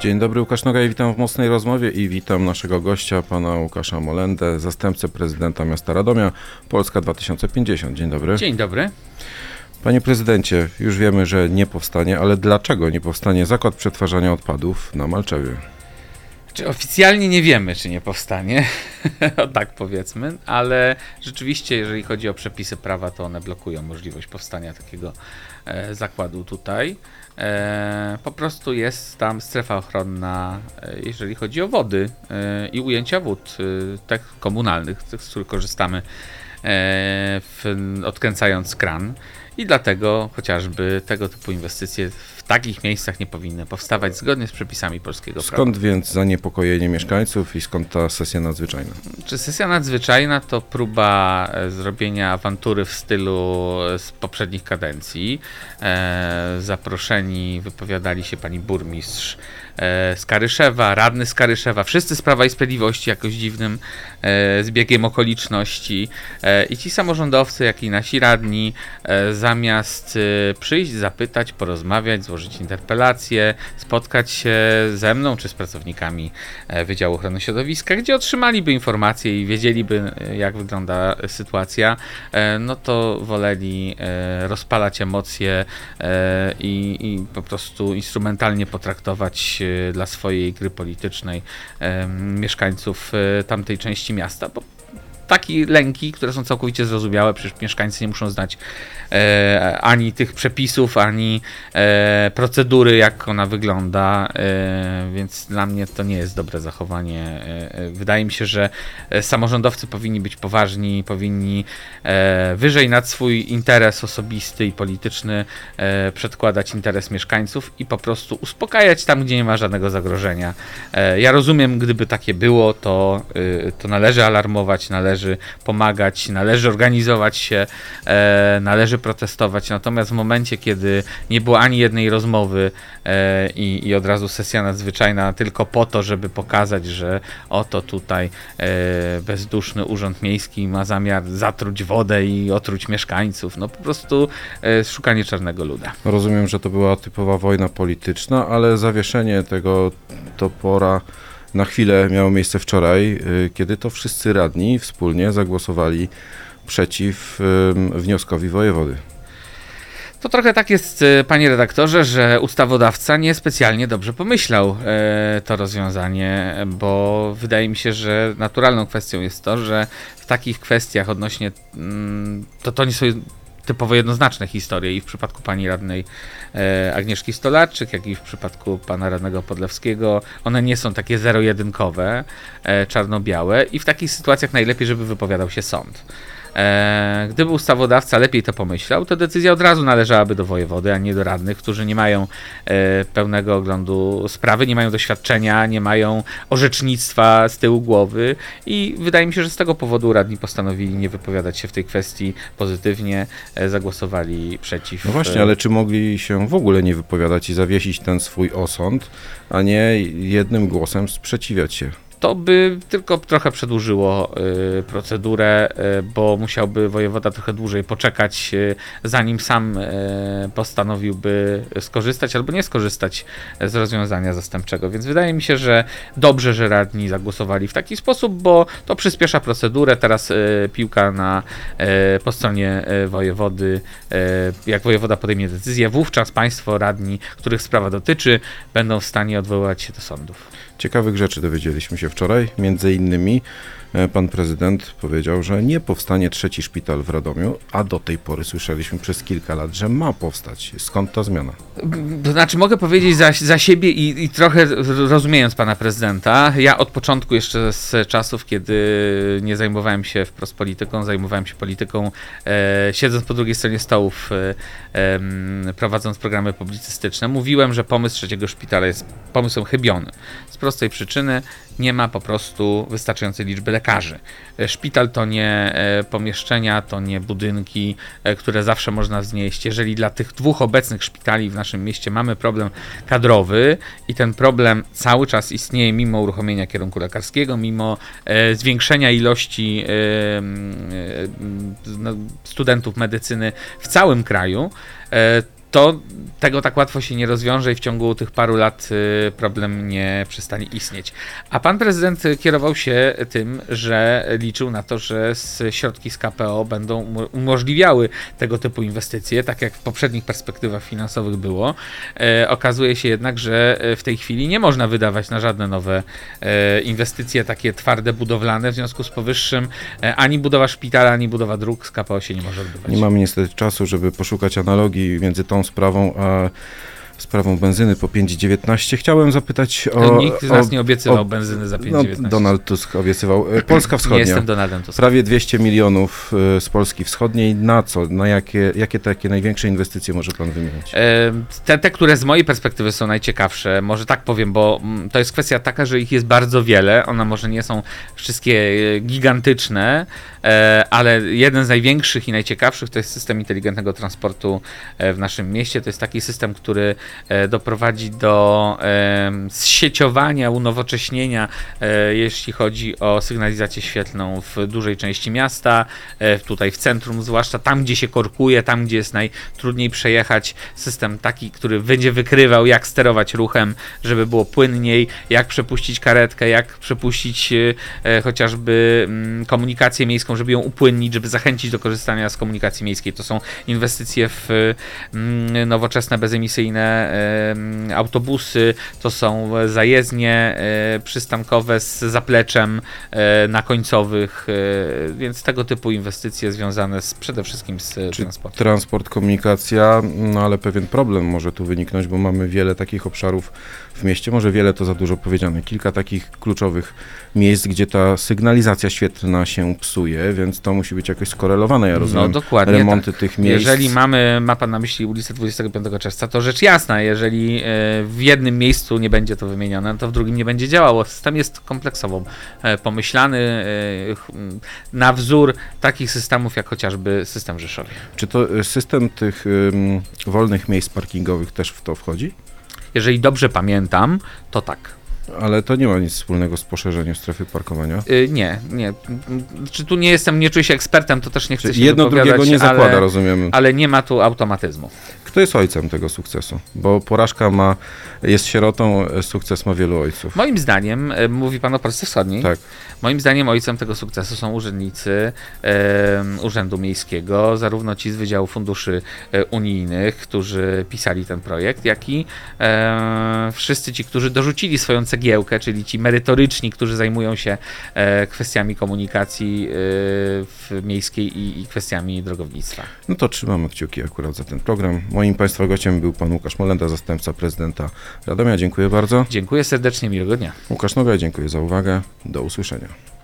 Dzień dobry, Łukasz Nogaj, witam w Mocnej Rozmowie i witam naszego gościa, pana Łukasza Molendę, zastępcę prezydenta miasta Radomia, Polska 2050. Dzień dobry. Dzień dobry. Panie prezydencie, już wiemy, że nie powstanie, ale dlaczego nie powstanie zakład przetwarzania odpadów na Malczewie? Oficjalnie nie wiemy, czy nie powstanie, o tak powiedzmy, ale rzeczywiście, jeżeli chodzi o przepisy prawa, to one blokują możliwość powstania takiego zakładu tutaj. Po prostu jest tam strefa ochronna, jeżeli chodzi o wody i ujęcia wód komunalnych, tych, z których korzystamy, odkręcając kran. I dlatego chociażby tego typu inwestycje w takich miejscach nie powinny powstawać zgodnie z przepisami polskiego prawa. Skąd więc zaniepokojenie mieszkańców i skąd ta sesja nadzwyczajna? Czy sesja nadzwyczajna to próba zrobienia awantury w stylu z poprzednich kadencji? Zaproszeni wypowiadali się pani burmistrz z Karyszewa, radny z Karyszewa, wszyscy z Prawa i Sprawiedliwości jakoś dziwnym zbiegiem okoliczności i ci samorządowcy, jak i nasi radni zamiast przyjść, zapytać, porozmawiać, złożyć interpelację, spotkać się ze mną czy z pracownikami Wydziału Ochrony Środowiska, gdzie otrzymaliby informacje i wiedzieliby, jak wygląda sytuacja, no to woleli rozpalać emocje i po prostu instrumentalnie potraktować dla swojej gry politycznej mieszkańców tamtej części miasta, bo takie lęki, które są całkowicie zrozumiałe, przecież mieszkańcy nie muszą znać ani tych przepisów, ani procedury, jak ona wygląda, więc dla mnie to nie jest dobre zachowanie. Wydaje mi się, że samorządowcy powinni być poważni, powinni wyżej nad swój interes osobisty i polityczny przedkładać interes mieszkańców i po prostu uspokajać tam, gdzie nie ma żadnego zagrożenia. Ja rozumiem, gdyby takie było, to należy alarmować, należy pomagać, należy organizować się, należy protestować, natomiast w momencie, kiedy nie było ani jednej rozmowy i od razu sesja nadzwyczajna tylko po to, żeby pokazać, że oto tutaj bezduszny urząd miejski ma zamiar zatruć wodę i otruć mieszkańców, no po prostu szukanie czarnego luda. Rozumiem, że to była typowa wojna polityczna, ale zawieszenie tego topora na chwilę miało miejsce wczoraj, kiedy to wszyscy radni wspólnie zagłosowali przeciw wnioskowi wojewody. To trochę tak jest, panie redaktorze, że ustawodawca niespecjalnie dobrze pomyślał to rozwiązanie, bo wydaje mi się, że naturalną kwestią jest to, że w takich kwestiach odnośnie, to nie są typowo jednoznaczne historie i w przypadku pani radnej Agnieszki Stolarczyk, jak i w przypadku pana radnego Podlewskiego, one nie są takie zero-jedynkowe, czarno-białe i w takich sytuacjach najlepiej, żeby wypowiadał się sąd. Gdyby ustawodawca lepiej to pomyślał, to decyzja od razu należałaby do wojewody, a nie do radnych, którzy nie mają pełnego oglądu sprawy, nie mają doświadczenia, nie mają orzecznictwa z tyłu głowy i wydaje mi się, że z tego powodu radni postanowili nie wypowiadać się w tej kwestii pozytywnie, zagłosowali przeciw. No właśnie, ale czy mogli się w ogóle nie wypowiadać i zawiesić ten swój osąd, a nie jednym głosem sprzeciwiać się? To by tylko trochę przedłużyło procedurę, bo musiałby wojewoda trochę dłużej poczekać, zanim sam postanowiłby skorzystać albo nie skorzystać z rozwiązania zastępczego. Więc wydaje mi się, że dobrze, że radni zagłosowali w taki sposób, bo to przyspiesza procedurę. Teraz piłka po stronie wojewody. Jak wojewoda podejmie decyzję, wówczas państwo, radni, których sprawa dotyczy, będą w stanie odwoływać się do sądów. Ciekawych rzeczy dowiedzieliśmy się wczoraj. Między innymi pan prezydent powiedział, że nie powstanie trzeci szpital w Radomiu, a do tej pory słyszeliśmy przez kilka lat, że ma powstać. Skąd ta zmiana? To znaczy mogę powiedzieć za siebie i trochę rozumiejąc pana prezydenta, ja od początku jeszcze z czasów, kiedy nie zajmowałem się wprost polityką, zajmowałem się polityką siedząc po drugiej stronie stołów, prowadząc programy publicystyczne, mówiłem, że pomysł trzeciego szpitala jest pomysłem chybiony. Z prostej przyczyny nie ma po prostu wystarczającej liczby lekarzy. Szpital to nie pomieszczenia, to nie budynki, które zawsze można wznieść. Jeżeli dla tych dwóch obecnych szpitali w naszym mieście mamy problem kadrowy i ten problem cały czas istnieje mimo uruchomienia kierunku lekarskiego, mimo zwiększenia ilości studentów medycyny w całym kraju, to tego tak łatwo się nie rozwiąże i w ciągu tych paru lat problem nie przestanie istnieć. A pan prezydent kierował się tym, że liczył na to, że środki z KPO będą umożliwiały tego typu inwestycje, tak jak w poprzednich perspektywach finansowych było. Okazuje się jednak, że w tej chwili nie można wydawać na żadne nowe inwestycje takie twarde, budowlane. W związku z powyższym ani budowa szpitala, ani budowa dróg z KPO się nie może odbywać. Nie mamy niestety czasu, żeby poszukać analogii między tą sprawą a sprawą benzyny po 5,19. Chciałem zapytać o... Nikt z nas nie obiecywał benzyny za 5,19. No, Donald Tusk obiecywał. Polska Wschodnia. Nie jestem Donaldem Tuskiem. Prawie 200 milionów z Polski Wschodniej. Na co? Na jakie takie największe inwestycje może pan wymienić? Te, które z mojej perspektywy są najciekawsze, może tak powiem, bo to jest kwestia taka, że ich jest bardzo wiele. One może nie są wszystkie gigantyczne, ale jeden z największych i najciekawszych to jest system inteligentnego transportu w naszym mieście. To jest taki system, który doprowadzi do zsieciowania, unowocześnienia, jeśli chodzi o sygnalizację świetlną w dużej części miasta, tutaj w centrum zwłaszcza, tam gdzie się korkuje, tam gdzie jest najtrudniej przejechać. System taki, który będzie wykrywał, jak sterować ruchem, żeby było płynniej, jak przepuścić karetkę, jak przepuścić chociażby komunikację miejską, żeby ją upłynnić, żeby zachęcić do korzystania z komunikacji miejskiej. To są inwestycje w nowoczesne, bezemisyjne autobusy, to są zajezdnie przystankowe z zapleczem na końcowych, więc tego typu inwestycje związane przede wszystkim z transportem. Transport, komunikacja, no ale pewien problem może tu wyniknąć, bo mamy wiele takich obszarów w mieście, może wiele to za dużo powiedziane, kilka takich kluczowych miejsc, gdzie ta sygnalizacja świetlna się psuje, więc to musi być jakoś skorelowane, ja rozumiem, dokładnie remonty tak. tych miejsc. Jeżeli ma pan na myśli ulicę 25 czerwca, to rzecz jasna, jeżeli w jednym miejscu nie będzie to wymienione, to w drugim nie będzie działało. System jest kompleksowo pomyślany na wzór takich systemów, jak chociażby system w Rzeszowie. Czy to system tych wolnych miejsc parkingowych też w to wchodzi? Jeżeli dobrze pamiętam, to tak. Ale to nie ma nic wspólnego z poszerzeniem strefy parkowania. Nie. Czy tu nie czuję się ekspertem, to też nie chcę się jedno wypowiadać, drugiego nie zakłada, rozumiem. Ale nie ma tu automatyzmu. Kto jest ojcem tego sukcesu? Bo porażka jest sierotą, sukces ma wielu ojców. Moim zdaniem, mówi pan o Polsce Wschodniej, Tak. Moim zdaniem ojcem tego sukcesu są urzędnicy Urzędu Miejskiego, zarówno ci z Wydziału Funduszy Unijnych, którzy pisali ten projekt, jak i wszyscy ci, którzy dorzucili swoją cegiełkę, czyli ci merytoryczni, którzy zajmują się kwestiami komunikacji miejskiej i kwestiami drogownictwa. No to trzymamy kciuki akurat za ten program. Moim Państwa gościem był pan Łukasz Molenda, zastępca prezydenta Radomia. Dziękuję bardzo. Dziękuję serdecznie, miłego dnia. Łukasz Nowia, dziękuję za uwagę. Do usłyszenia.